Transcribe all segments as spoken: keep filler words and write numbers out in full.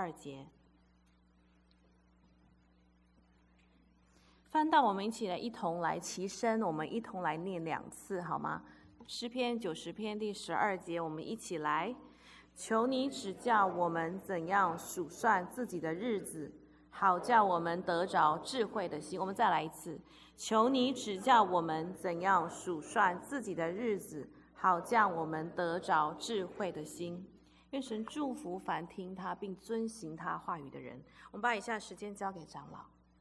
二节。翻到我们一起来，一同来齐声，我们一同来念两次好吗？诗篇九十篇第十二节，我们一起来。求你指教我们怎样数算自己的日子，好叫我们得着智慧的心。我们再来一次。求你指教我们怎样数算自己的日子，好叫我们得着智慧的心。愿神祝福凡听他并遵行他话语的人。我们把以下时间交给长老。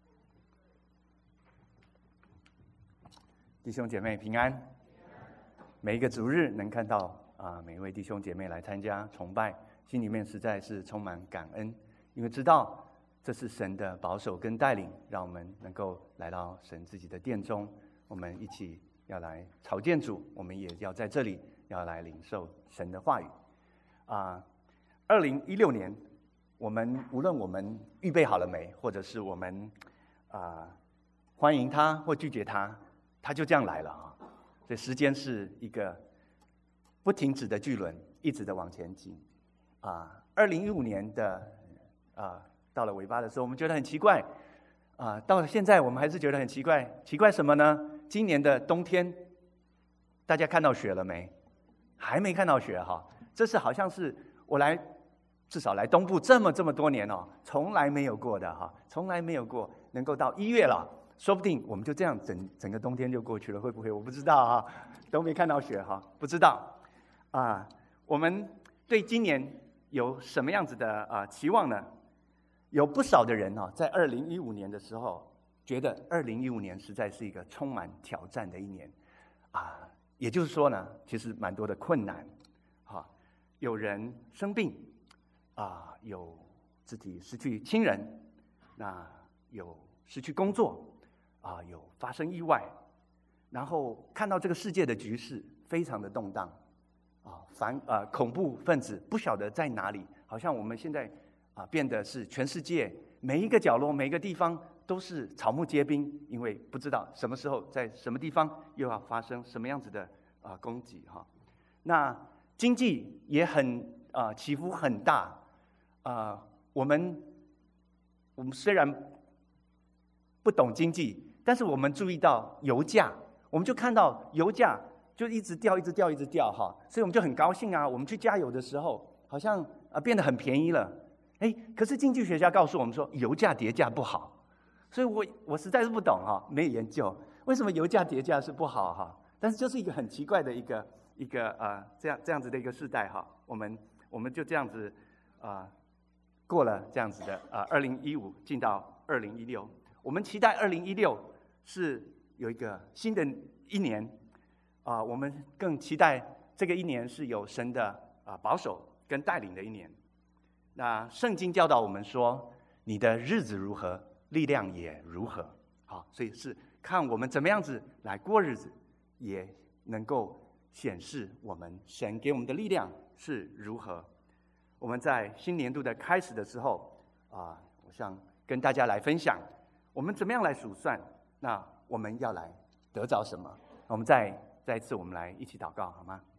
弟兄姐妹平安。每一个主日能看到啊，每一位弟兄姐妹来参加崇拜，心里面实在是充满感恩，因为知道这是神的保守跟带领，让我们能够来到神自己的殿中，我们一起要来朝见主，我们也要在这里要来领受神的话语。啊，二零一六年，我们无论我们预备好了没，或者是我们啊欢迎他或拒绝他，他就这样来了啊。所以时间是一个不停止的巨轮，一直的往前进。啊，二零一五年的啊到了尾巴的时候，我们觉得很奇怪啊，到了现在我们还是觉得很奇怪。奇怪什么呢？今年的冬天，大家看到雪了没？还没看到雪哈。这是好像是我来至少来东部这么这么多年哦，从来没有过的哈，从来没有过能够到一月了。说不定我们就这样整整个冬天就过去了，会不会？我不知道哈，都没看到雪哈，不知道啊。我们对今年有什么样子的啊期望呢？有不少的人啊，在二零一五年的时候，觉得二零一五年实在是一个充满挑战的一年啊。也就是说呢，其实蛮多的困难，哈，有人生病啊，有自己失去亲人，那有失去工作。啊，有发生意外，然后看到这个世界的局势非常的动荡，啊，反啊恐怖分子不晓得在哪里，好像我们现在啊变得是全世界每一个角落、每一个地方都是草木皆兵，因为不知道什么时候在什么地方又要发生什么样子的啊攻击哈。那经济也很啊起伏很大，啊，我们我们虽然不懂经济。但是我们注意到油价，我们就看到油价就一直掉，一直掉，一直掉哈，所以我们就很高兴啊。我们去加油的时候，好像啊变得很便宜了。哎，可是经济学家告诉我们说，油价跌价不好，所以我我实在是不懂哈，没有研究为什么油价跌价是不好哈。但是就是一个很奇怪的一个一个呃这样这样子的一个世代哈，我们我们就这样子啊、呃、过了这样子的啊二零一五进到二零一六，我们期待二零一六。是有一个新的一年啊、呃，我们更期待这个一年是有神的啊、呃、保守跟带领的一年。那圣经教导我们说，你的日子如何，力量也如何。好，所以是看我们怎么样子来过日子，也能够显示我们神给我们的力量是如何。我们在新年度的开始的时候啊、呃，我想跟大家来分享，我们怎么样来数算。那我们要来得着什么？我们再再一次，我们来一起祷告，好吗？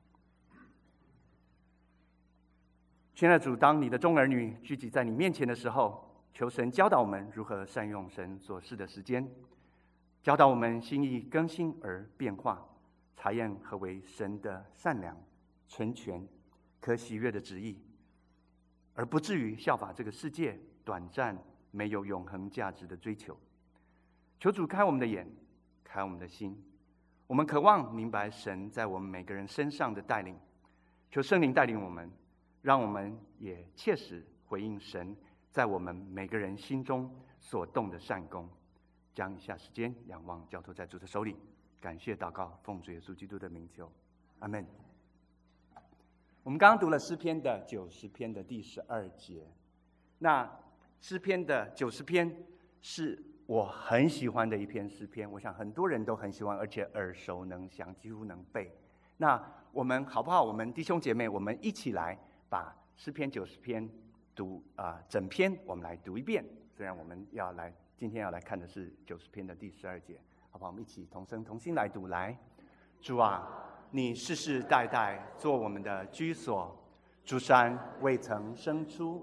亲爱的主，当你的众儿女聚集在你面前的时候，求神教导我们如何善用神所赐的时间，教导我们心意更新而变化，查验何为神的善良、纯全、可喜悦的旨意，而不至于效法这个世界短暂、没有永恒价值的追求。求主开我们的眼，开我们的心，我们渴望明白神在我们每个人身上的带领。求圣灵带领我们，让我们也切实回应神在我们每个人心中所动的善功。将以下时间仰望交托在主的手里，感谢祷告，奉主耶稣基督的名求，阿们。我们刚刚读了诗篇的九十篇的第十二节，那诗篇的九十篇是我很喜欢的一篇诗篇，我想很多人都很喜欢，而且耳熟能详，几乎能背。那我们好不好？我们弟兄姐妹，我们一起来把诗篇九十篇读啊、呃，整篇我们来读一遍。虽然我们要来今天要来看的是九十篇的第十二节，好不好？我们一起同声同心来读。来，主啊，你世世代代做我们的居所，诸山未曾生出，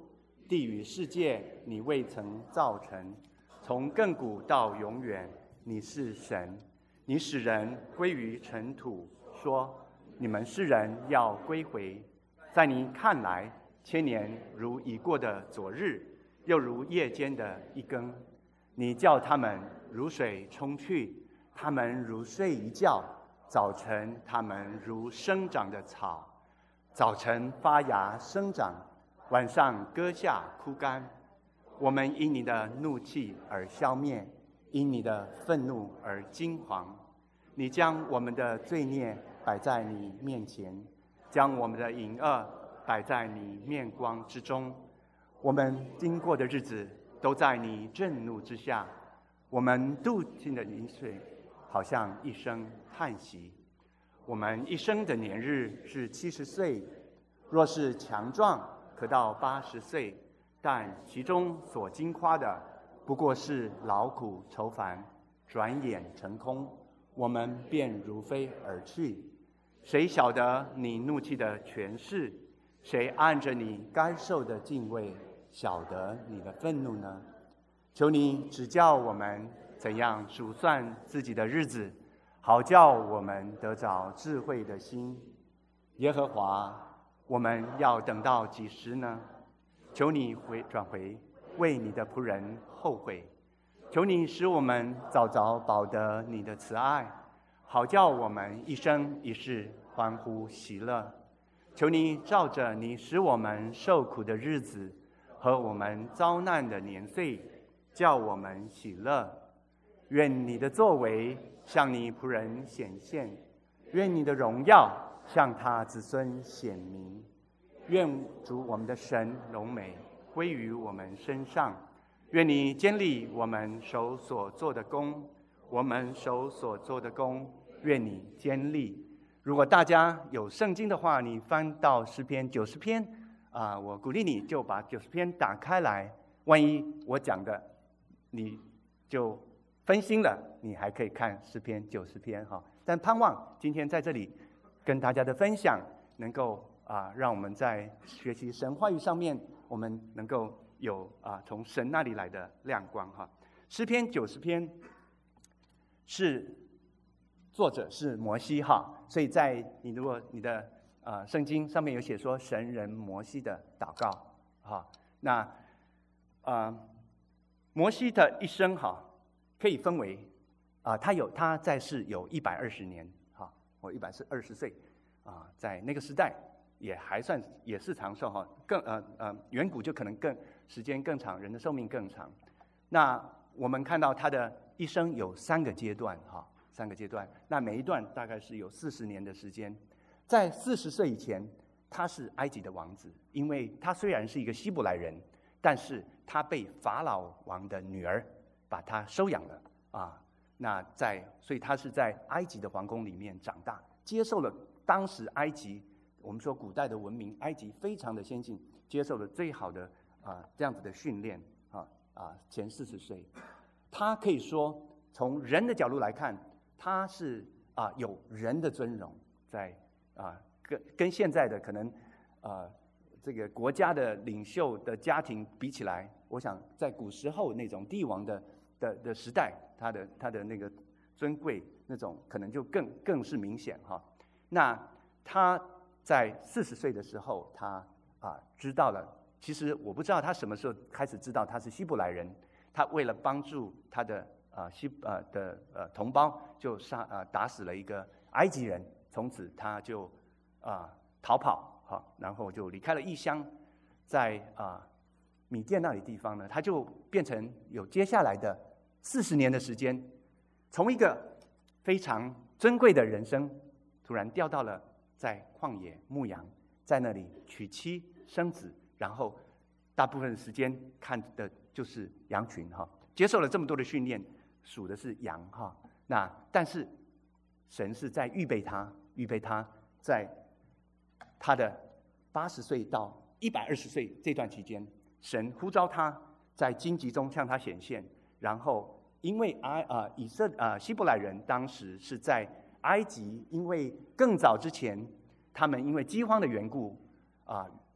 地与世界你未曾造成，从亘古到永远，你是神。你使人归于尘土，说你们世人要归回。在你看来，千年如已过的昨日，又如夜间的一更。你叫他们如水冲去，他们如睡一觉。早晨他们如生长的草，早晨发芽生长，晚上割下枯干。我们因你的怒气而消灭，因你的愤怒而惊惶。你将我们的罪孽摆在你面前，将我们的隐恶摆在你面光之中。我们经过的日子都在你震怒之下，我们度尽的年岁好像一声叹息。我们一生的年日是七十岁，若是强壮，可到八十岁，但其中所经夸的不过是劳苦愁烦，转眼成空，我们便如飞而去。谁晓得你怒气的权势？谁按着你该受的敬畏晓得你的愤怒呢？求你指教我们怎样数算自己的日子，好叫我们得着智慧的心。耶和华，我们要等到几时呢？求你回转回，为你的仆人后悔。求你使我们早早饱得你的慈爱，好叫我们一生一世欢呼喜乐。求你照着你使我们受苦的日子和我们遭难的年岁，叫我们喜乐。愿你的作为向你仆人显现，愿你的荣耀向他子孙显明。愿主我们的神荣美归于我们身上。愿你坚立我们手所做的工，我们手所做的工，愿你坚立。如果大家有圣经的话，你翻到诗篇九十篇啊、呃，我鼓励你就把九十篇打开来。万一我讲的你就分心了，你还可以看诗篇九十篇哈。但盼望今天在这里跟大家的分享，能够啊、呃，让我们在学习神话语上面，我们能够有啊从神那里来的亮光哈。诗篇九十篇是作者是摩西哈，所以在你如果你的啊、呃、圣经上面有写说神人摩西的祷告哈，那啊、呃、摩西的一生哈可以分为啊、呃、他有他在世有一百二十年哈，或一百二十岁啊，在那个时代也还算也是长寿哈，更呃呃远古就可能更时间更长，人的寿命更长。那我们看到他的一生有三个阶段哈，三个阶段，那每一段大概是有四十年的时间。在四十岁以前，他是埃及的王子，因为他虽然是一个希伯来人，但是他被法老王的女儿把他收养了啊。那在所以他是在埃及的皇宫里面长大，接受了当时埃及我们说古代的文明，埃及非常的先进，接受了最好的啊这样子的训练啊啊前四十岁，他可以说从人的角度来看，他是啊有人的尊荣，在啊跟跟现在的可能啊这个国家的领袖的家庭比起来，我想在古时候那种帝王的的的时代，他的他的那个尊贵那种可能就更更是明显哈。那他在四十岁的时候，他啊知道了。其实我不知道他什么时候开始知道他是希伯来人。他为了帮助他的啊希啊的呃同胞，就杀啊打死了一个埃及人。从此他就啊逃跑哈，然后就离开了异乡，在啊米甸那里地方呢，他就变成有接下来的四十年的时间，从一个非常尊贵的人生，突然掉到了在旷野牧羊，在那里娶妻生子，然后大部分时间看的就是羊群哈，接受了这么多的训练，属的是羊哈。那但是神是在预备他，预备他在他的八十岁到一百二十岁这段期间，神呼召他在荆棘中向他显现，然后因为埃啊、呃、以色啊、呃、希伯来人当时是在埃及，因为更早之前他们因为饥荒的缘故啊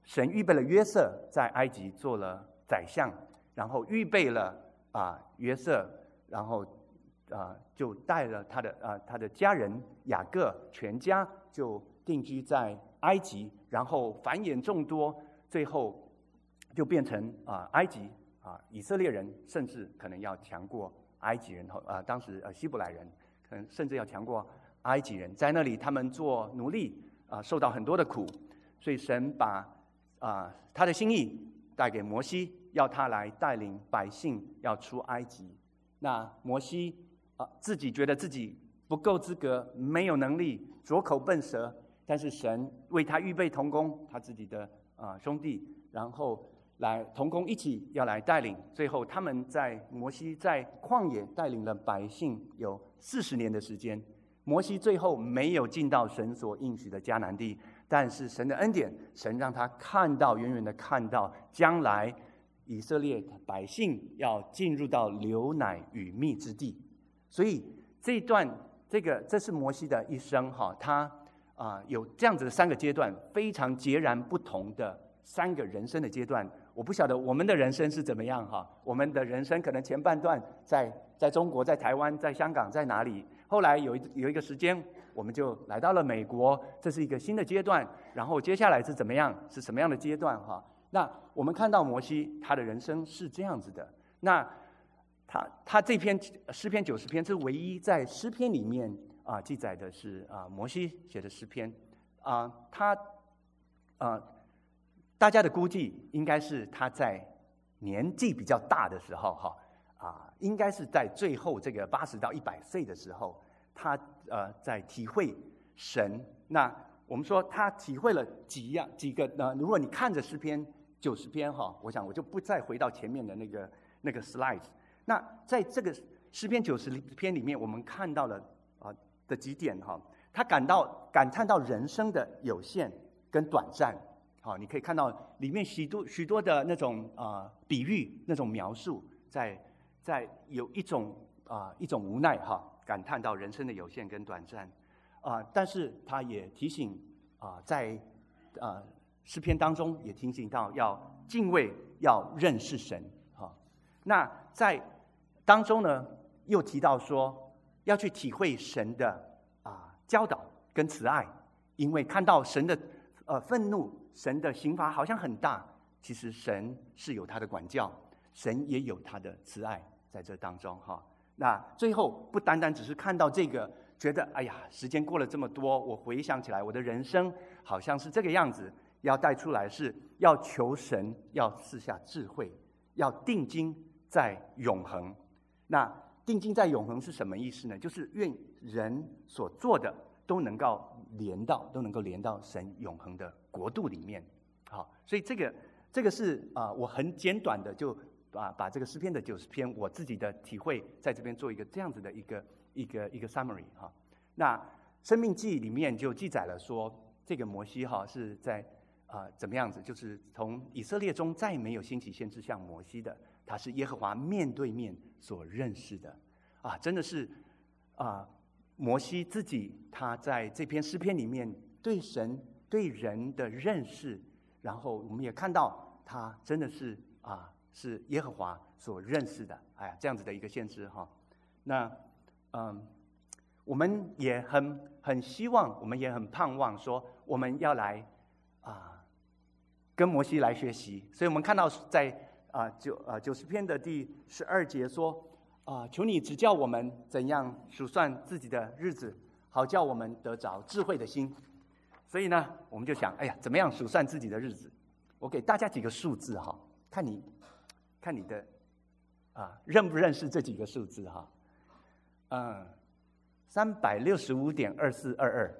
神预备了约瑟在埃及做了宰相，然后预备了啊约瑟，然后啊就带了他的啊他的家人雅各全家就定居在埃及，然后繁衍众多，最后就变成啊埃及啊以色列人甚至可能要强过埃及人啊当时呃希伯来人可能甚至要强过埃及人，在那里他们做奴隶啊受到很多的苦，所以神把啊，他的心意带给摩西，要他来带领百姓要出埃及。那摩西啊，自己觉得自己不够资格，没有能力，拙口笨舌，但是神为他预备同工，他自己的啊兄弟，然后来同工一起要来带领。最后他们在摩西在旷野带领了百姓有四十年的时间。摩西最后没有进到神所应许的迦南地。但是神的恩典，神让他看到，远远的看到将来以色列百姓要进入到流奶与蜜之地。所以这一段，这个这是摩西的一生哈，他啊、呃、有这样子的三个阶段，非常截然不同的三个人生的阶段。我不晓得我们的人生是怎么样哈，我们的人生可能前半段在在中国、在台湾、在香港、在哪里，后来有一有一个时间。我们就来到了美国，这是一个新的阶段。然后接下来是怎么样？是什么样的阶段？哈，那我们看到摩西他的人生是这样子的。那他他这篇诗篇九十篇是唯一在诗篇里面啊记载的是啊摩西写的诗篇啊，他啊大家的估计应该是他在年纪比较大的时候哈啊，应该是在最后这个八十到一百岁的时候。他呃在体会神，那我们说他体会了几样几个呢？如果你看着诗篇九十篇哈，我想我就不再回到前面的那个那个 slide。那在这个诗篇九十篇里面，我们看到了啊、呃、的几点哈，他感到感叹到人生的有限跟短暂。好，你可以看到里面许多许多的那种啊、呃、比喻，那种描述，在在有一种啊、呃、一种无奈哈。感叹到人生的有限跟短暂，啊、呃，但是他也提醒啊、呃，在啊、呃、诗篇当中也提醒到要敬畏，要认识神，哈、哦。那在当中呢，又提到说要去体会神的啊、呃、教导跟慈爱，因为看到神的呃愤怒，神的刑罚好像很大，其实神是有他的管教，神也有他的慈爱在这当中，哈、哦。那最后不单单只是看到这个，觉得哎呀，时间过了这么多，我回想起来，我的人生好像是这个样子。要带出来是要求神，要赐下智慧，要定睛在永恒。那定睛在永恒是什么意思呢？就是愿人所做的都能够连到，都能够连到神永恒的国度里面。好，所以这个这个是啊、呃，我很简短的就。啊，把这个诗篇的九十篇我自己的体会，在这边做一个这样子的一个一个一个 summary 哈。那生命记里面就记载了说，这个摩西哈是在啊、呃、怎么样子？就是从以色列中再没有兴起先知像摩西的，他是耶和华面对面所认识的啊，真的是啊，摩西自己他在这篇诗篇里面对神对人的认识，然后我们也看到他真的是啊。是耶和华所认识的，哎呀，这样子的一个先知哈。那嗯，我们也很很希望，我们也很盼望说，我们要来啊，跟摩西来学习。所以我们看到在啊九啊九十篇的第十二节说啊，求你指教我们怎样数算自己的日子，好叫我们得着智慧的心。所以呢，我们就想，哎呀，怎么样数算自己的日子？我给大家几个数字哈，看你。看你的啊，认不认识这几个数字哈？嗯，三百六十五点二四二二，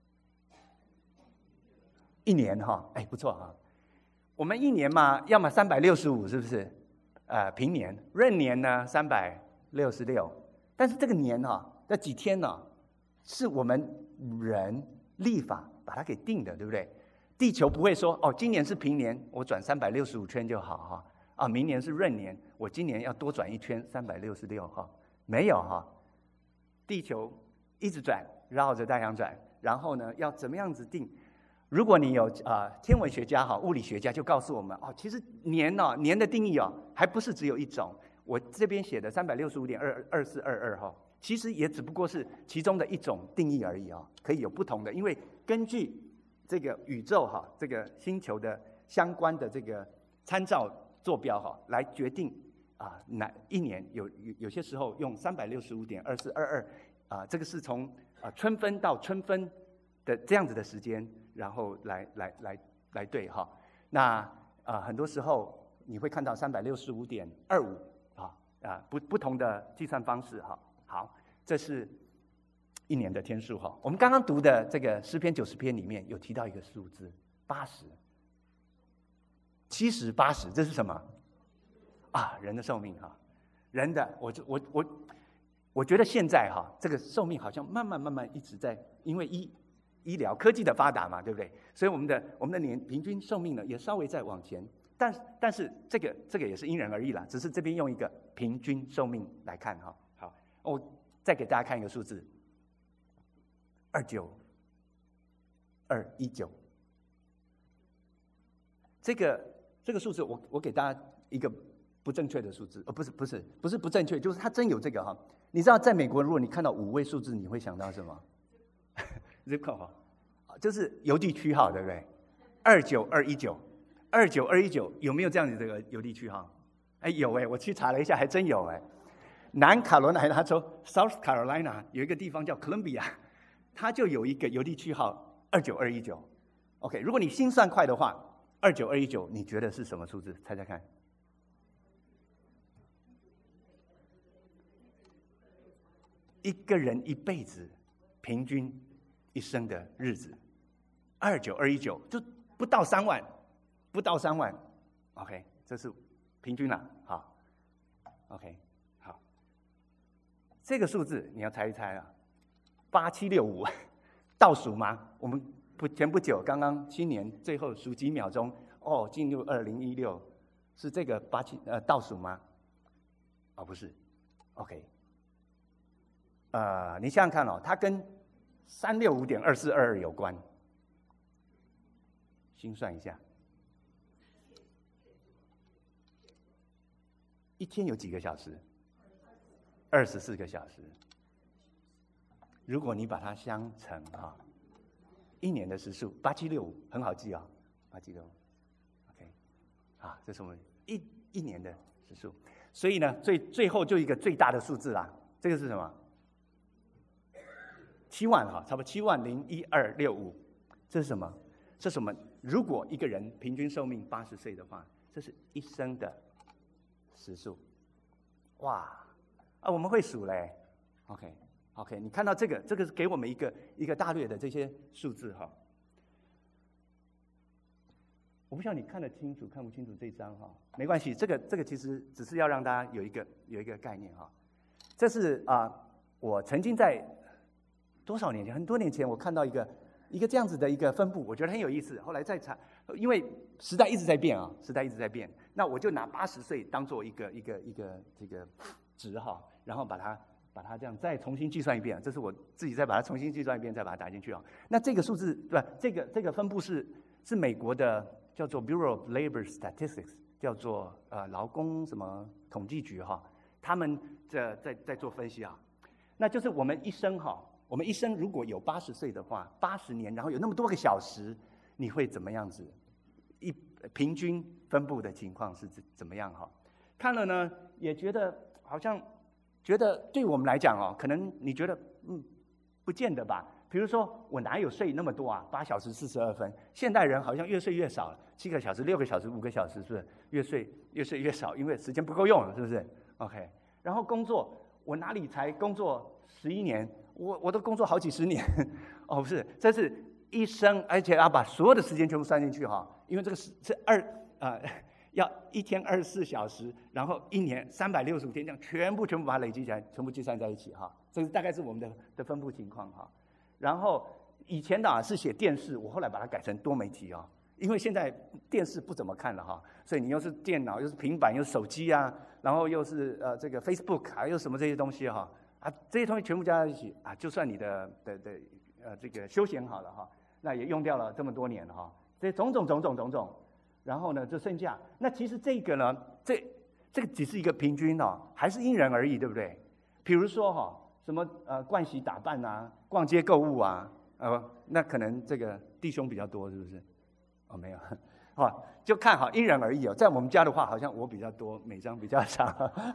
一年哈，哎，不错哈。我们一年嘛，要么三百六十五，是不是？呃，平年，闰年呢三百六十六，但是这个年哈，这几天呢，是我们人立法把它给定的，对不对？地球不会说哦，今年是平年，我转三百六十五圈就好哈。啊，明年是闰年，我今年要多转一圈，三百六十六哈，没有哈，地球一直转，绕着太阳转，然后呢，要怎么样子定？ 如果你有啊、呃、天文学家哈、物理学家就告诉我们哦，其实年哦年的定义哦还不是只有一种。我这边写的三百六十五点二二四二二哈，其实也只不过是其中的一种定义而已哦，可以有不同的，因为根据这个宇宙哈、这个星球的相关的这个参照坐标哈，来决定啊哪一年有有有些时候用三百六十五点二四二二啊，这个是从啊春分到春分的这样子的时间。然后来来来来对哈，那啊很多时候你会看到三百六十五点二五啊啊不不同的计算方式哈。好，这是一年的天数哈。我们刚刚读的这个诗篇九十篇里面有提到一个数字八十、七十、八十，这是什么？啊，人的寿命哈，人的我就我我我觉得现在哈这个寿命好像慢慢慢慢一直在，因为一。医疗科技的发达嘛，对不对？所以我们的我们的年平均寿命呢也稍微在往前，但但是这个这个也是因人而异啦，只是这边用一个平均寿命来看哈。好，我再给大家看一个数字，二九二一九，这个这个数字我我给大家一个不正确的数字，呃不是不是不是不正确，就是它真有这个哈。你知道在美国，如果你看到五位数字，你会想到什么？zip code 哈，就是邮递区号，对不对？二九二一九，二九二一九有没有这样子这个邮递区号？哎，有哎，我去查了一下，还真有哎。南卡罗来纳州 South Carolina 有一个地方叫 Columbia， 它就有一个邮递区号二九二一九。OK， 如果你心算快的话，二九二一九，你觉得是什么数字？猜猜看。一个人一辈子平均一生的日子，二九二一九就不到三万，不到三万 ，OK， 这是平均了，好 ，OK， 好，这个数字你要猜一猜啊，八七六五，倒数吗？我们不前不久刚刚新年最后数几秒钟，哦，进入二零一六，是这个八七呃倒数吗？哦，不是 ，OK， 呃，你想想看哦，它跟三六五点二四二二有关，心算一下，一天有几个小时？二十四个小时。如果你把它相乘哈，一年的时数八七六五，很好记啊，八七六五 ，OK， 啊，这是我们一一年的时数。所以呢，最最后就一个最大的数字啦，这个是什么？七万哈，差不多七万零一二六五，这是什么？这是什么？如果一个人平均寿命八十岁的话，这是一生的时数。哇，啊，我们会数嘞。OK，OK，、okay, okay, 你看到这个，这个是给我们一个一个大略的这些数字哈。我不知道你看得清楚看不清楚这张哈，没关系，这个这个其实只是要让大家有一个有一个概念哈。这是啊、呃，我曾经在多少年前，很多年前，我看到一个一个这样子的一个分布，我觉得很有意思。后来再查，因为时代一直在变啊，时代一直在变，那我就拿八十岁当做一个一个一个这个值哈，然后把它把它这样再重新计算一遍，这是我自己再把它重新计算一遍，再把它打进去啊。那这个数字对吧？这个这个分布是是美国的叫做 Bureau of Labor Statistics， 叫做呃劳工什么统计局哈，他们在在在做分析啊。那就是我们一生哈。我们一生如果有八十岁的话，八十年，然后有那么多个小时，你会怎么样子？一平均分布的情况是怎么样哈？看了呢，也觉得好像觉得对我们来讲哦，可能你觉得嗯，不见得吧。比如说我哪有睡那么多啊？八小时四十二分，现代人好像越睡越少了，七个小时、六个小时、五个小时，是不是越睡越睡越少？因为时间不够用了，是不是 ？OK， 然后工作，我哪里才工作十一年？我我都工作好几十年，哦，不是，这是一生，而且要把所有的时间全部算进去哈，因为这个是是二啊、呃，要一天二十四小时，然后一年三百六十五天，这样全部全部把它累积起来，全部计算在一起哈，这个大概是我们的的分布情况哈。然后以前的啊是写电视，我后来把它改成多媒体啊，因为现在电视不怎么看了哈，所以你又是电脑，又是平板，又是手机啊，然后又是呃这个 Facebook， 还有什么这些东西哈。啊，这些东西全部加在一起啊，就算你的的的呃这个休闲好了哈， 那也用掉了这么多年了哈，这种种种种种种，然后呢就剩下，那其实这个呢，这这个只是一个平均哦，还是因人而异，对不对？比如说哈，什么呃盥洗打扮啊，逛街购物啊，呃，那可能这个弟兄比较多，是不是？哦，没有。哦，就看好因人而异哦。在我们家的话，好像我比较多，美章比较少。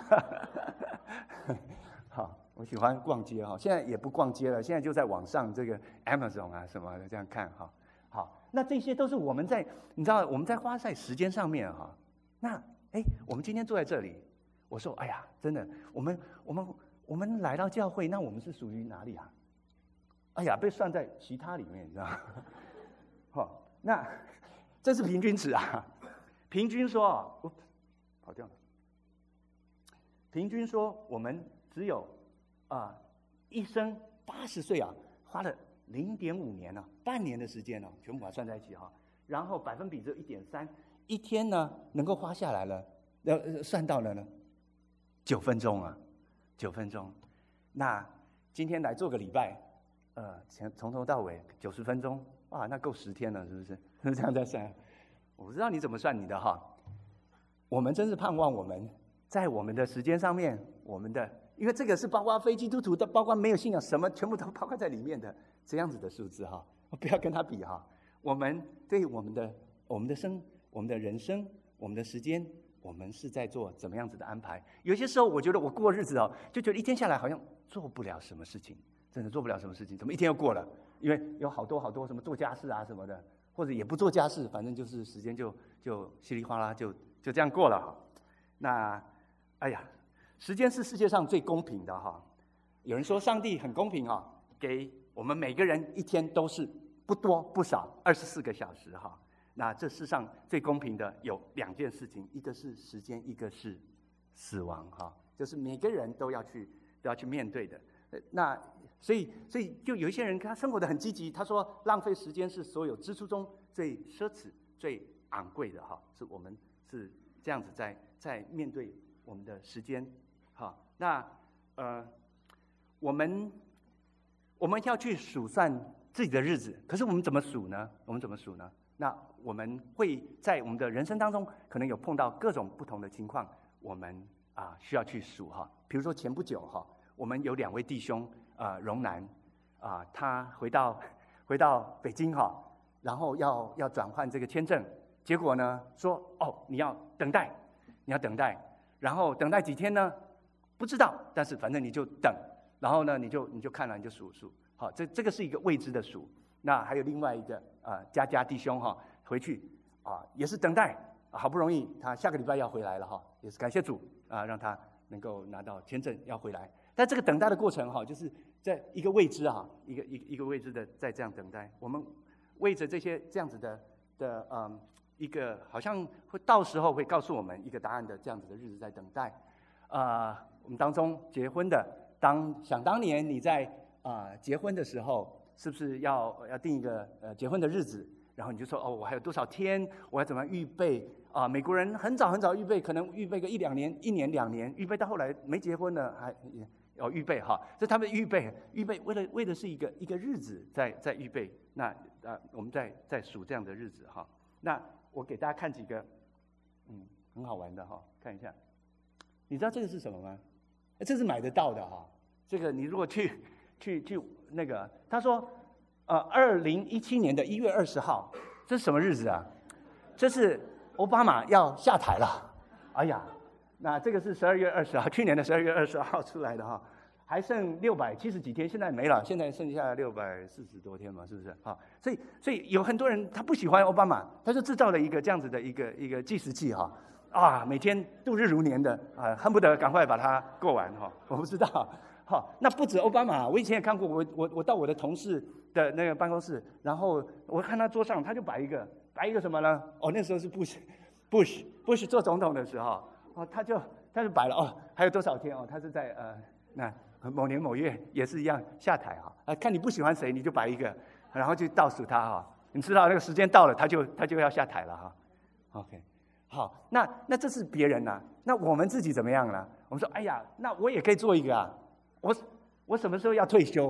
好，我喜欢逛街哈，现在也不逛街了，现在就在网上这个 Amazon 啊什么的这样看哈。好，那这些都是我们在你知道我们在花在时间上面哈。那哎，我们今天坐在这里，我说哎呀，真的，我们我们我们来到教会，那我们是属于哪里啊？哎呀，被算在其他里面，你知道吗？好，那。这是平均值啊，平均说啊，跑掉了。平均说，我们只有啊一生八十岁啊，花了零点五年呢、啊，半年的时间呢、啊，全部把它算在一起哈、啊。然后百分比只有一点三，一天呢能够花下来了，呃，算到了呢九分钟啊，九分钟。那今天来做个礼拜，呃，从从头到尾九十分钟，哇，那够十天了，是不是？是这样在算，我不知道你怎么算你的哈。我们真是盼望我们在我们的时间上面，我们的，因为这个是包括非基督徒的，包括没有信仰，什么全部都包括在里面的这样子的数字哈。不要跟他比哈。我们对我们的我们的生、我们的人生、我们的时间，我们是在做怎么样子的安排？有些时候，我觉得我过日子哦，就觉得一天下来好像做不了什么事情，真的做不了什么事情，怎么一天又过了？因为有好多好多什么做家事啊什么的。或者也不做家事，反正就是时间就就稀里哗啦就就这样过了哈。那，哎呀，时间是世界上最公平的哈。有人说上帝很公平哈，给我们每个人一天都是不多不少二十四个小时哈。那这世上最公平的有两件事情，一个是时间，一个是死亡哈，就是每个人都要去都要去面对的。那。所以，所以就有一些人他生活得很积极，他说浪费时间是所有支出中最奢侈、最昂贵的哈，是我们是这样子在在面对我们的时间，哈。那呃，我们我们要去数算自己的日子，可是我们怎么数呢？我们怎么数呢？那我们会在我们的人生当中，可能有碰到各种不同的情况，我们啊需要去数哈。比如说前不久哈，我们有两位弟兄。啊、呃，荣南，啊、呃，他回到回到北京哈，然后要要转换这个签证，结果呢说哦，你要等待，你要等待，然后等待几天呢？不知道，但是反正你就等，然后呢你就你就看了你就数数，好，这这个是一个未知的数。那还有另外一个啊、呃，佳佳弟兄哈，回去啊、呃、也是等待，好不容易他下个礼拜要回来了哈，也是感谢主啊、呃，让他能够拿到签证要回来。但这个等待的过程哈，就是在一个未知啊，一个一个一个未知的在这样等待。我们为着这些这样子的的嗯一个好像会到时候会告诉我们一个答案的这样子的日子在等待。啊、呃，我们当中结婚的，当想当年你在啊、呃、结婚的时候，是不是要要定一个呃结婚的日子？然后你就说哦，我还有多少天，我要怎么预备？啊，美国人很早很早预备，可能预备个一两年、一年两年，预备到后来没结婚了还。要预备哈，这他们预备预备，为了为的是一个一个日子在在预备。那呃，我们在在数这样的日子哈。那我给大家看几个，嗯，很好玩的哈，看一下。你知道这个是什么吗？这是买得到的哈。这个你如果去去去那个，他说，呃，二零一七年的一月二十号，这是什么日子啊？这是奥巴马要下台了。哎呀！那这个是十二月二十号，去年的十二月二十号出来的哈，还剩六百七十几天，现在没了，现在剩下六百四十多天嘛，是不是？哈，所以所以有很多人他不喜欢奥巴马，他就制造了一个这样子的一个一个计时器哈，啊，每天度日如年的啊，恨不得赶快把它过完哈。我不知道，哈，那不止奥巴马，我以前也看过，我我我到我的同事的那个办公室，然后我看他桌上他就摆一个摆一个什么呢？哦，那时候是布什布什布什做总统的时候。哦，他就他就摆了哦，还有多少天哦？他是在呃那某年某月也是一样下台哈、啊，看你不喜欢谁你就摆一个，然后就倒数他哈、哦，你知道那个时间到了他就他就要下台了哈、哦。OK， 好，那那这是别人呐、啊，那我们自己怎么样呢？我们说哎呀，那我也可以做一个啊，我我什么时候要退休？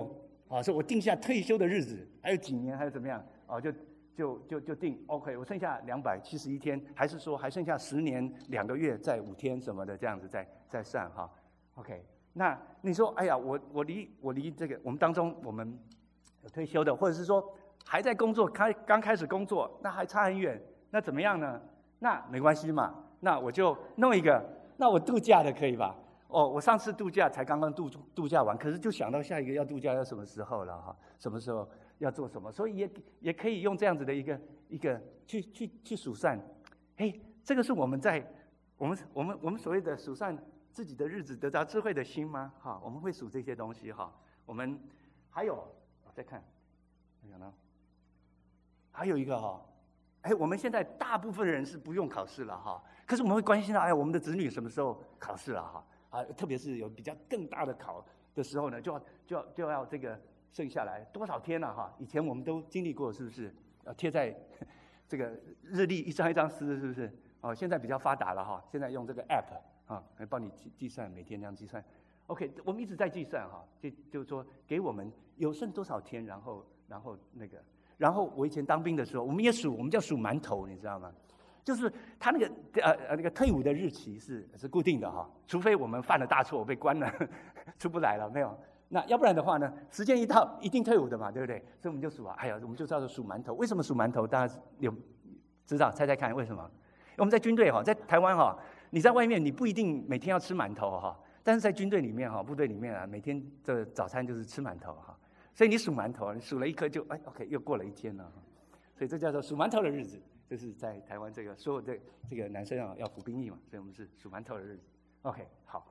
啊，说我定下退休的日子，还有几年，还有怎么样？啊，就就就就定 OK， 我剩下两百七十一天，还是说还剩下十年两个月再五天什么的这样子再再算哈 ？OK， 那你说，哎呀，我我离我离这个我们当中我们有退休的，或者是说还在工作，开刚开始工作，那还差很远，那怎么样呢？那没关系嘛，那我就弄一个，那我度假的可以吧？哦，我上次度假才刚刚度度假完，可是就想到下一个要度假要什么时候了哈？什么时候要做什么？所以也也可以用这样子的一个一个去去去数算，嘿，这个是我们在我们我们我们所谓的数算自己的日子得着智慧的心吗？哈，我们会数这些东西哈。我们还有我再看，没有呢？还有一个哈。哎，我们现在大部分人是不用考试了哈，可是我们会关心到，哎，我们的子女什么时候考试了哈？啊，特别是有比较更大的考的时候呢，就要就要就要这个剩下来多少天了哈？以前我们都经历过，是不是？呃，贴在这个日历一张一张撕，是不是？哦，现在比较发达了哈，现在用这个 app 啊，来帮你计计算每天这样计算。OK， 我们一直在计算哈，就就是说给我们有剩多少天，然后然后那个。然后我以前当兵的时候，我们也数，我们叫数馒头，你知道吗？就是他那个呃呃那个退伍的日期是是固定的哈，除非我们犯了大错被关了，出不来了没有。那要不然的话呢，时间一到一定退伍的嘛，对不对？所以我们就数啊，哎呀，我们就叫做数馒头。为什么数馒头？大家有知道？猜猜看为什么？我们在军队哈，在台湾哈，你在外面你不一定每天要吃馒头哈，但是在军队里面哈，部队里面啊，每天的早餐就是吃馒头哈。所以你数馒头，你数了一颗就哎 ，OK， 又过了一天了，所以这叫做数馒头的日子。就是在台湾这个所有的这个男生啊要服兵役嘛，所以我们是数馒头的日子。OK， 好，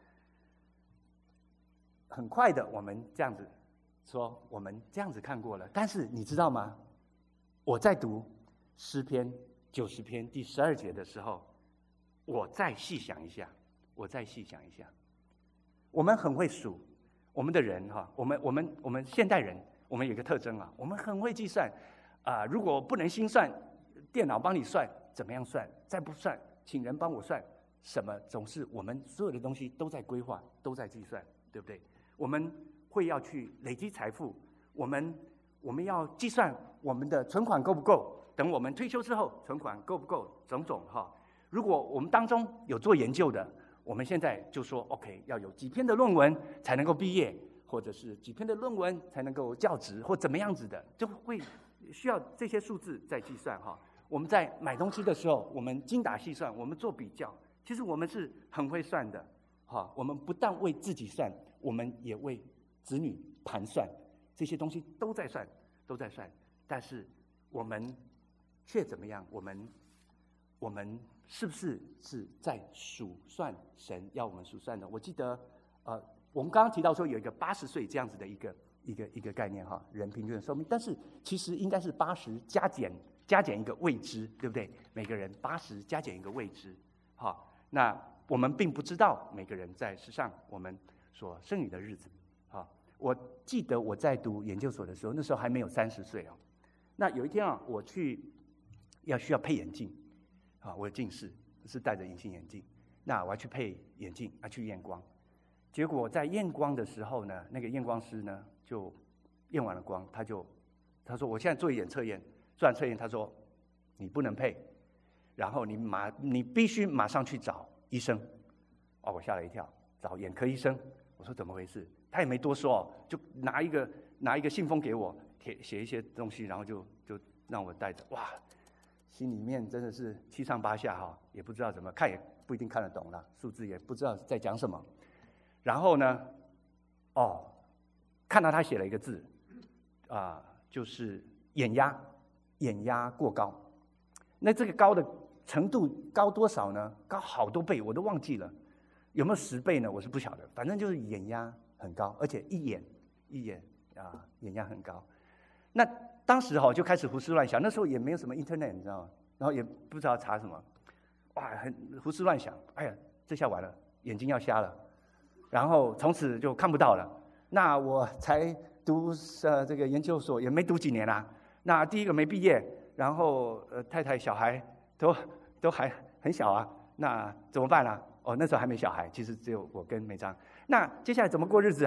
很快的我们这样子说，我们这样子看过了。但是你知道吗？我在读诗篇九十篇第十二节的时候，我再细想一下，我再细想一下，我们很会数。我们的人哈，我们我们我们现代人，我们有一个特征啊，我们很会计算啊、呃。如果不能心算，电脑帮你算，怎么样算？再不算，请人帮我算。什么？总是我们所有的东西都在规划，都在计算，对不对？我们会要去累积财富，我们我们要计算我们的存款够不够？等我们退休之后，存款够不够？种种哈。如果我们当中有做研究的。我们现在就说 ，OK， 要有几篇的论文才能够毕业，或者是几篇的论文才能够教职，或怎么样子的，就会需要这些数字在计算哈。我们在买东西的时候，我们精打细算，我们做比较，其实我们是很会算的哈。我们不但为自己算，我们也为子女盘算，这些东西都在算，都在算。但是我们却怎么样？我们我们。是不是是在数算神要我们数算的？我记得，呃，我们刚刚提到说有一个八十岁这样子的一个一个一个概念哈，人平均的寿命，但是其实应该是八十加减加减一个未知，对不对？每个人八十加减一个未知，好，那我们并不知道每个人在世上我们所剩余的日子，好，我记得我在读研究所的时候，那时候还没有三十岁哦，那有一天啊，我去要需要配眼镜。啊，我有近视，是戴着隐形眼镜。那我要去配眼镜，要去验光。结果在验光的时候呢，那个验光师呢就验完了光，他就他说：“我现在做眼测验，做完测验，他说你不能配，然后你马你必须马上去找医生。”哦，我吓了一跳，找眼科医生。我说怎么回事？他也没多说哦，就拿一个拿一个信封给我，写写一些东西，然后就就让我带着。哇！心里面真的是七上八下哈，也不知道怎么看，也不一定看得懂了，数字也不知道在讲什么。然后呢，哦，看到他写了一个字，啊、呃，就是眼压，眼压过高。那这个高的程度高多少呢？高好多倍，我都忘记了。有没有十倍呢？我是不晓得，反正就是眼压很高，而且一眼一眼啊，眼压很高。那当时哈就开始胡思乱想，那时候也没有什么 internet， 你知道吗？然后也不知道查什么，哇，很胡思乱想。哎呀，这下完了，眼睛要瞎了，然后从此就看不到了。那我才读呃这个研究所，也没读几年啦、啊。那第一个没毕业，然后呃太太小孩都都还很小啊，那怎么办呢、啊？哦，那时候还没小孩，其实只有我跟美章。那接下来怎么过日子啊？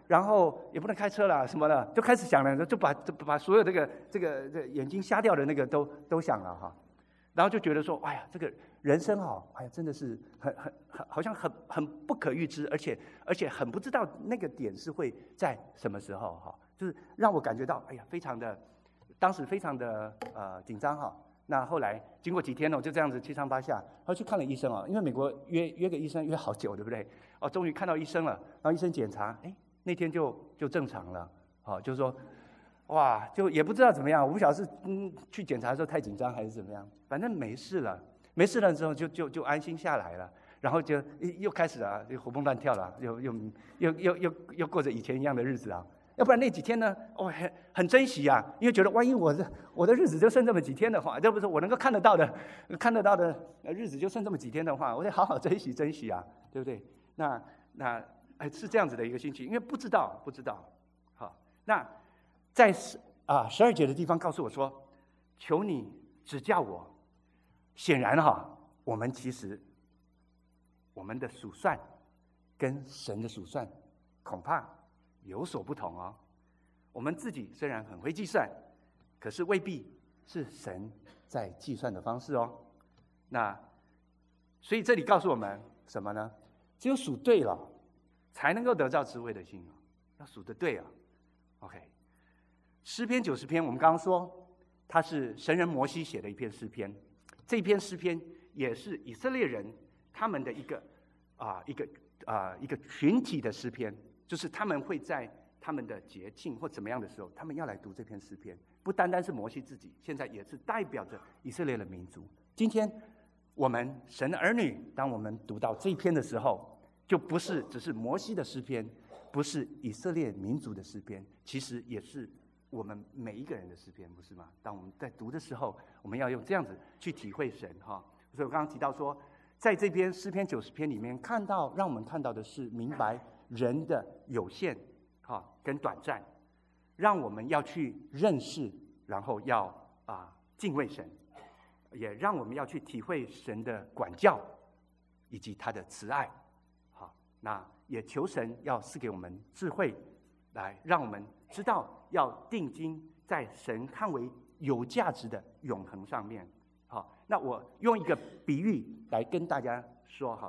然后也不能开车了什么的，就开始想了，就把就把所有这个这个这个眼睛瞎掉的那个都都想了哈。然后就觉得说，哎呀，这个人生哈，哎呀，真的是很很很好像很很不可预知，而且而且很不知道那个点是会在什么时候哈，就是让我感觉到，哎呀，非常的，当时非常的呃紧张哈。那后来经过几天哦，就这样子七上八下，然后去看了医生哦，因为美国约约个医生约好久，对不对？哦，终于看到医生了，然后医生检查，哎，那天就就正常了，好、哦，就是说，哇，就也不知道怎么样，我不晓得是嗯去检查的时候太紧张还是怎么样，反正没事了，没事了之后就就就安心下来了，然后就又开始了，又活蹦乱跳了，又又又又又又过着以前一样的日子啊。要不然那几天呢，哦，很很珍惜啊，因为觉得万一我的我的日子就剩这么几天的话，这不是我能够看得到的，看得到的日子就剩这么几天的话，我得好好珍惜珍惜啊，对不对？那那哎是这样子的一个心情，因为不知道不知道，好，那在十啊十二节的地方告诉我说，求你指教我。显然哈，我们其实我们的数算跟神的数算恐怕有所不同哦。我们自己虽然很会计算，可是未必是神在计算的方式哦。那所以这里告诉我们什么呢？只有数对了，才能够得到智慧的心哦。要数得对啊。OK， 诗篇九十篇，我们刚刚说它是神人摩西写的一篇诗篇，这篇诗篇也是以色列人他们的一个啊、呃、一个啊、呃、一个群体的诗篇。就是他们会在他们的节庆或怎么样的时候，他们要来读这篇诗篇，不单单是摩西自己，现在也是代表着以色列的民族。今天我们神的儿女，当我们读到这一篇的时候，就不是只是摩西的诗篇，不是以色列民族的诗篇，其实也是我们每一个人的诗篇，不是吗？当我们在读的时候，我们要用这样子去体会神哈。所以我刚刚提到说，在这篇诗篇九十篇里面，看到让我们看到的是明白人的有限，哈，跟短暂，让我们要去认识，然后要啊敬畏神，也让我们要去体会神的管教，以及他的慈爱，好，那也求神要赐给我们智慧，来让我们知道要定睛在神看为有价值的永恒上面。好，那我用一个比喻来跟大家说哈。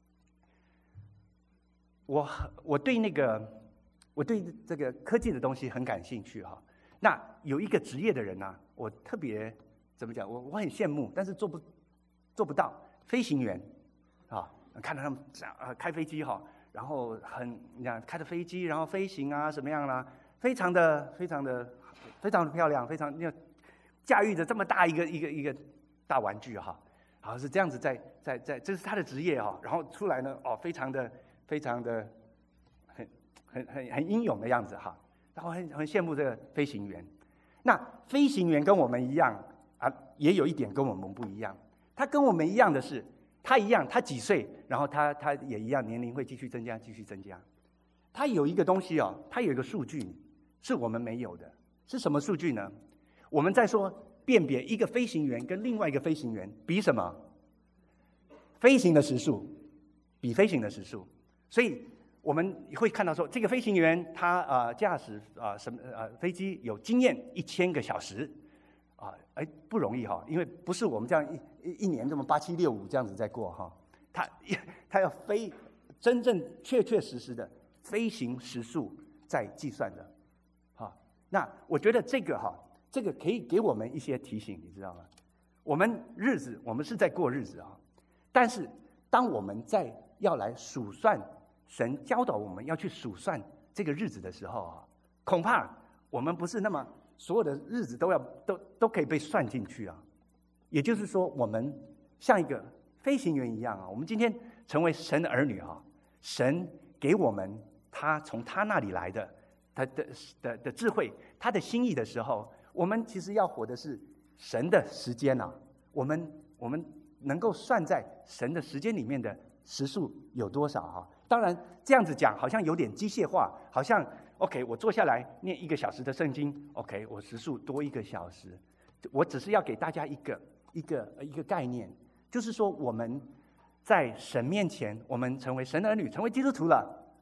我我对那个我对这个科技的东西很感兴趣哈。那有一个职业的人呢、啊，我特别怎么讲？我我很羡慕，但是做不做不到。飞行员啊，看到他们呃开飞机哈，然后很你看开着飞机，然后飞行啊什么样啦，非常的非常的非常的漂亮，非常那驾驭着这么大一个一个一个大玩具哈，好是这样子在在在，这是他的职业哈。然后出来呢哦，非常的。非常的很很很很英勇的样子哈，然后很很羡慕这个飞行员。那飞行员跟我们一样啊，也有一点跟我们不一样。他跟我们一样的是，他一样，他几岁，然后他他也一样，年龄会继续增加，继续增加。他有一个东西哦，他有一个数据是我们没有的，是什么数据呢？我们在说辨别一个飞行员跟另外一个飞行员比什么？飞行的时速，比飞行的时速。所以我们会看到说，这个飞行员他呃驾驶啊什么呃飞机有经验一千个小时，啊哎不容易哈，因为不是我们这样一一年这么八七六五这样子在过哈，他他要飞真正确确实实的飞行时速在计算的，哈，那我觉得这个哈这个可以给我们一些提醒，你知道吗？我们日子我们是在过日子啊，但是当我们在要来数算。神教导我们要去数算这个日子的时候啊，恐怕我们不是那么所有的日子都要都都可以被算进去啊。也就是说，我们像一个飞行员一样啊，我们今天成为神的儿女啊，神给我们他从他那里来的他的的的智慧，他的心意的时候，我们其实要活的是神的时间啊。我们我们能够算在神的时间里面的时数有多少哈？当然这样子讲好像有点机械化，好像 OK 我坐下来念一个小时的圣经 OK 我时数多一个小时，我只是要给大家一个一个一个概念，就是说我们在神面前，我们成为神的儿女，成为基督徒了，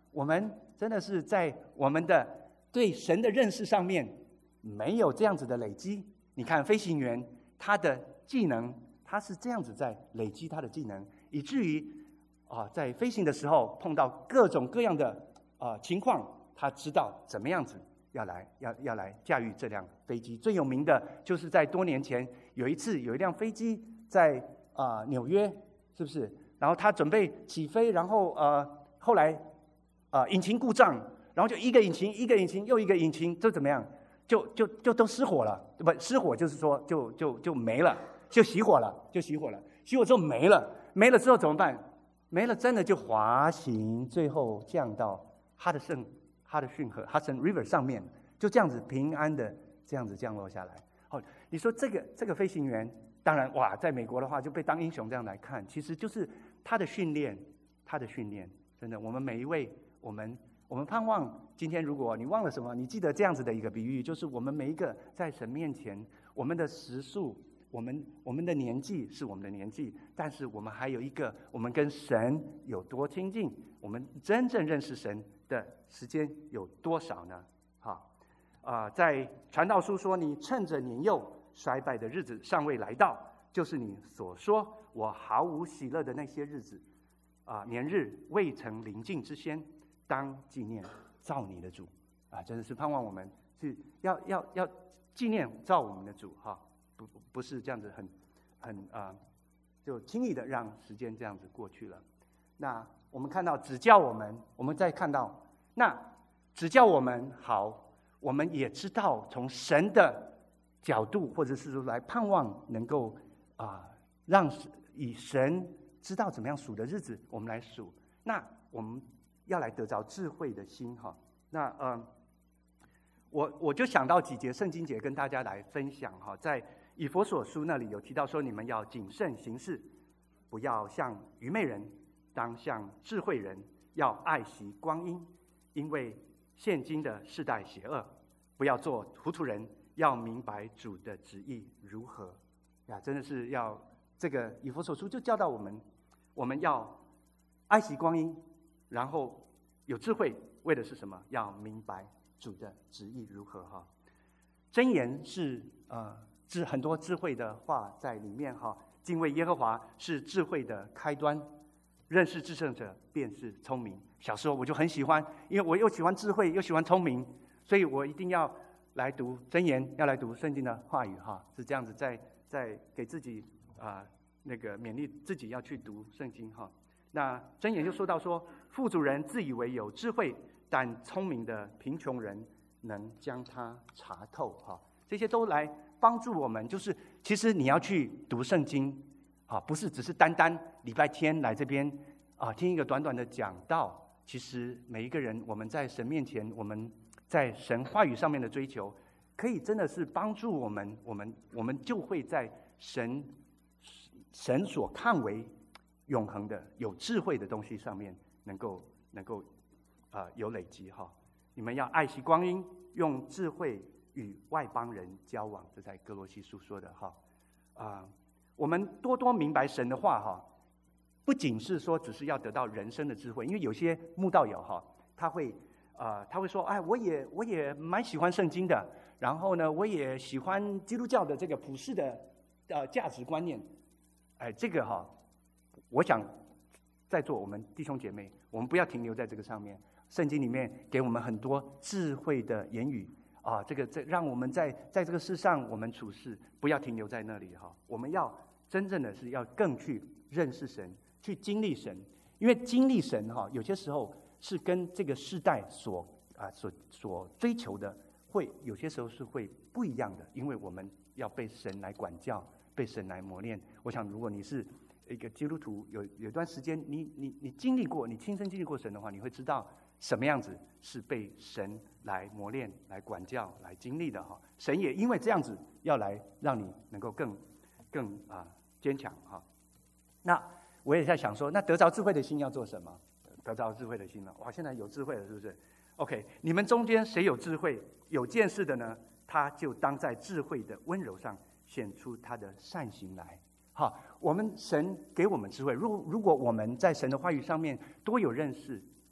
我们真的是在我们的对神的认识上面没有这样子的累积。你看飞行员他的技能，他是这样子在累积他的技能，以至于啊，在飞行的时候碰到各种各样的啊情况，他知道怎么样子要来要要来驾驭这辆飞机。最有名的就是在多年前有一次有一辆飞机在啊、呃、纽约，是不是？然后他准备起飞，然后呃后来啊、呃、引擎故障，然后就一个引擎一个引擎又一个引擎，就怎么样？就就就都失火了，不失火就是说就就就没了，就熄火了，就熄火了。熄火之后没了，没了之后怎么办？没了，真的就滑行，最后降到哈德森哈德逊河 Hudson River 上面，就这样子平安的这样子降落下来。好，你说这个这个飞行员，当然哇，在美国的话就被当英雄这样来看，其实就是他的训练，他的训练，真的，我们每一位，我们我们盼望今天，如果你忘了什么，你记得这样子的一个比喻，就是我们每一个在神面前，我们的时数。我们我们的年纪是我们的年纪，但是我们还有一个，我们跟神有多亲近，我们真正认识神的时间有多少呢？好，啊、呃，在传道书说，你趁着年幼衰败的日子尚未来到，就是你所说我毫无喜乐的那些日子，啊、呃，年日未曾临近之先，当纪念造你的主啊，真的是盼望我们是要要要纪念造我们的主哈。不不是这样子很很啊、呃，就轻易的让时间这样子过去了。那我们看到指教我们，我们再看到那指教我们好，我们也知道从神的角度或者是说来盼望能够啊、呃、让以神知道怎么样数的日子，我们来数。那我们要来得着智慧的心哈。那嗯、呃，我我就想到几节圣经节跟大家来分享哈，在以弗所书那里有提到说，你们要谨慎行事，不要像愚昧人，当像智慧人，要爱惜光阴，因为现今的世代邪恶，不要做糊涂人，要明白主的旨意如何。呀，真的是要这个以弗所书就教导我们，我们要爱惜光阴，然后有智慧，为的是什么？要明白主的旨意如何哈。箴言是呃。是很多智慧的话在里面哈，敬畏耶和华是智慧的开端，认识至圣者便是聪明。小时候我就很喜欢，因为我又喜欢智慧又喜欢聪明，所以我一定要来读箴言，要来读圣经的话语哈，是这样子在在给自己啊、呃、那个勉励自己要去读圣经哈。那箴言就说到说，富足人自以为有智慧，但聪明的贫穷人能将它查透哈。这些都来帮助我们，就是其实你要去读圣经啊，不是只是单单礼拜天来这边啊听一个短短的讲道。其实每一个人，我们在神面前，我们在神话语上面的追求，可以真的是帮助我们，我们我们就会在神神所看为永恒的、有智慧的东西上面，能够能够啊、呃、有累积哈。你们要爱惜光阴，用智慧与外邦人交往，这在哥罗西书说的哈。啊、呃，我们多多明白神的话哈，不仅是说只是要得到人生的智慧，因为有些慕道友哈，他会啊、呃，他会说，哎，我也我也蛮喜欢圣经的，然后呢，我也喜欢基督教的这个普世的呃价值观念，哎，这个哈，我想在座我们弟兄姐妹，我们不要停留在这个上面。圣经里面给我们很多智慧的言语。啊，这个这让我们在在这个世上，我们处事不要停留在那里哈。我们要真正的是要更去认识神，去经历神。因为经历神哈，有些时候是跟这个世代所啊所所追求的，会有些时候是会不一样的。因为我们要被神来管教，被神来磨练。我想，如果你是一个基督徒，有有段时间，你你你经历过，你亲身经历过神的话，你会知道什么样子是被神来磨练、来管教、来经历的哈。神也因为这样子，要来让你能够更、更啊坚强哈。那我也在想说，那得着智慧的心要做什么？得着智慧的心了，哇！现在有智慧了，是不是 ？OK， 你们中间谁有智慧、有见识的呢？他就当在智慧的温柔上显出他的善行来。好，我们神给我们智慧，如如果我们在神的话语上面多有认识。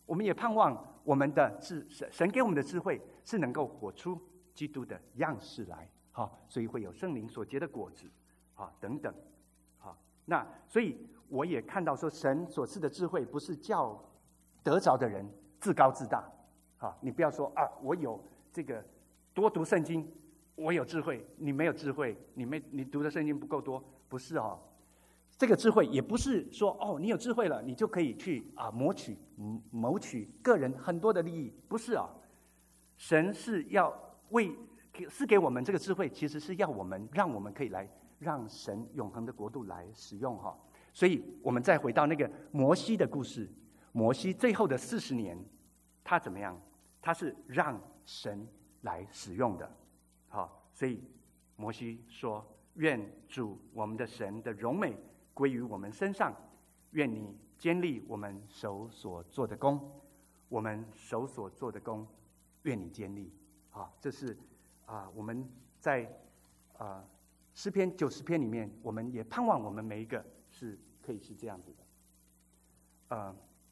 我们也盼望我们的智神神给我们的智慧是能够活出基督的样式来，好，所以会有圣灵所结的果子，啊，等等，好，那所以我也看到说，神所赐的智慧不是叫得着的人自高自大，好，你不要说啊，我有这个多读圣经，我有智慧，你没有智慧，你没你读的圣经不够多，不是哦。这个智慧也不是说哦，你有智慧了，你就可以去啊谋取谋取个人很多的利益，不是啊。神是要为是给我们这个智慧，其实是要我们让我们可以来让神永恒的国度来使用哈。所以我们再回到那个摩西的故事，摩西最后的四十年，他怎么样？他是让神来使用的，好，所以摩西说：“愿主我们的神的荣美归于我们身上，愿你坚立我们手所做的工，我们手所做的工，愿你坚立。”啊，这是啊，我们在啊诗篇九十篇里面，我们也盼望我们每一个是可以是这样子的。呃，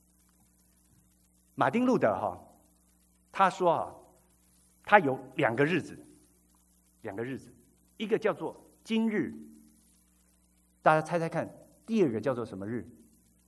马丁路德哈，他说啊，他有两个日子，两个日子，一个叫做今日。大家猜猜看，第二个叫做什么日？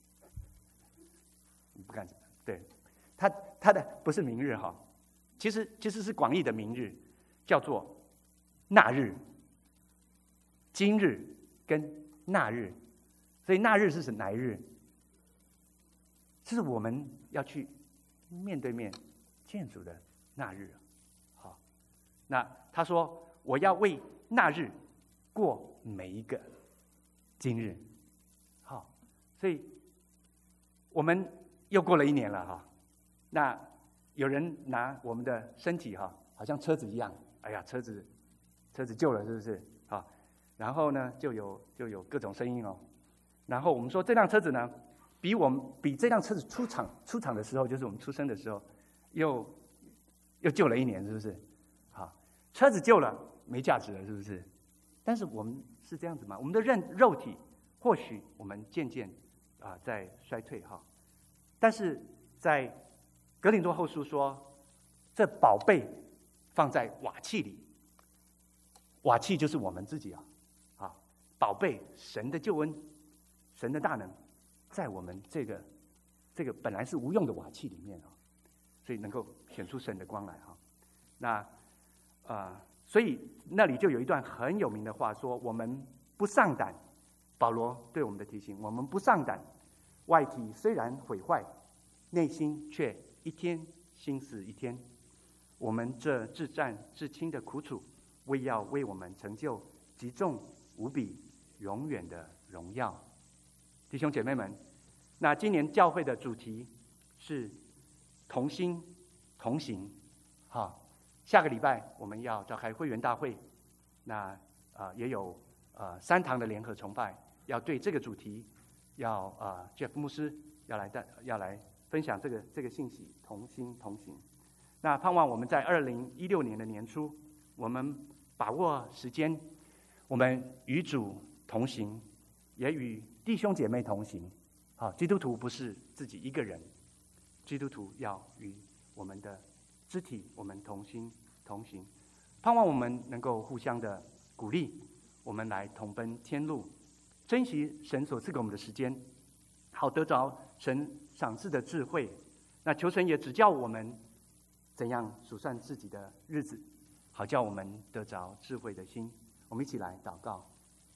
不敢，对，他他的不是明日哈，其实其实是广义的明日，叫做那日。今日跟那日，所以那日是哪一日？是我们要去面对面见主的那日。好，那他说我要为那日过每一个今日。好，所以我们又过了一年了哈。那有人拿我们的身体哈，好像车子一样，哎呀，车子车子旧了是不是？好，然后呢就有就有各种声音哦。然后我们说这辆车子呢，比我们比这辆车子出厂出厂的时候，就是我们出生的时候，又又旧了一年，是不是？好，车子旧了没价值了，是不是？但是我们是这样子吗？我们的肉肉体或许我们渐渐啊、呃、在衰退哈，但是在格林多后书说，这宝贝放在瓦器里，瓦器就是我们自己啊，啊，宝贝神的救恩，神的大能，在我们这个这个本来是无用的瓦器里面啊，所以能够显出神的光来哈。那啊、呃，所以那里就有一段很有名的话说，我们不丧胆。保罗对我们的提醒，我们不丧胆，外体虽然毁坏，内心却一天新似一天。我们这至战至轻的苦楚，为要为我们成就极重无比永远的荣耀。弟兄姐妹们，那今年教会的主题是同心同行。好，下个礼拜我们要召开会员大会，那啊、呃、也有呃三堂的联合崇拜。要对这个主题，要啊、呃、，Jeff 牧师要来带，要来分享这个这个信息，同心同行。那盼望我们在二零一六年的年初，我们把握时间，我们与主同行，也与弟兄姐妹同行。好，基督徒不是自己一个人，基督徒要与我们的肢体，我们同心同行。盼望我们能够互相的鼓励，我们来同奔天路。珍惜神所赐给我们的时间，好得着神赏赐的智慧。那求神也指教我们怎样数算自己的日子，好叫我们得着智慧的心。我们一起来祷告。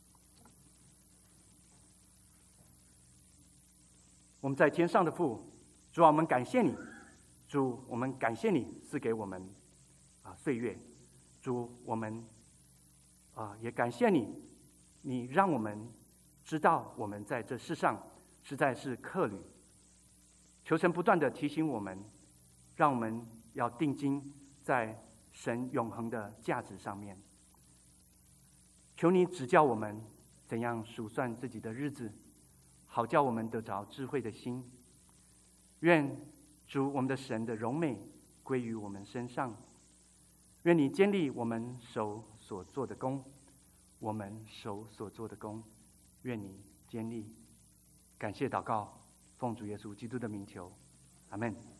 我们在天上的父，主啊，我们感谢你，主，我们感谢你赐给我们啊岁月，主，我们啊也感谢你，你让我们知道我们在这世上实在是客旅。求神不断的提醒我们，让我们要定睛在神永恒的价值上面。求你指教我们怎样数算自己的日子，好叫我们得着智慧的心。愿主我们的神的荣美归于我们身上。愿你坚立我们手所做的工，我们手所做的工，愿你坚立。感谢祷告，奉主耶稣基督的名求，阿们。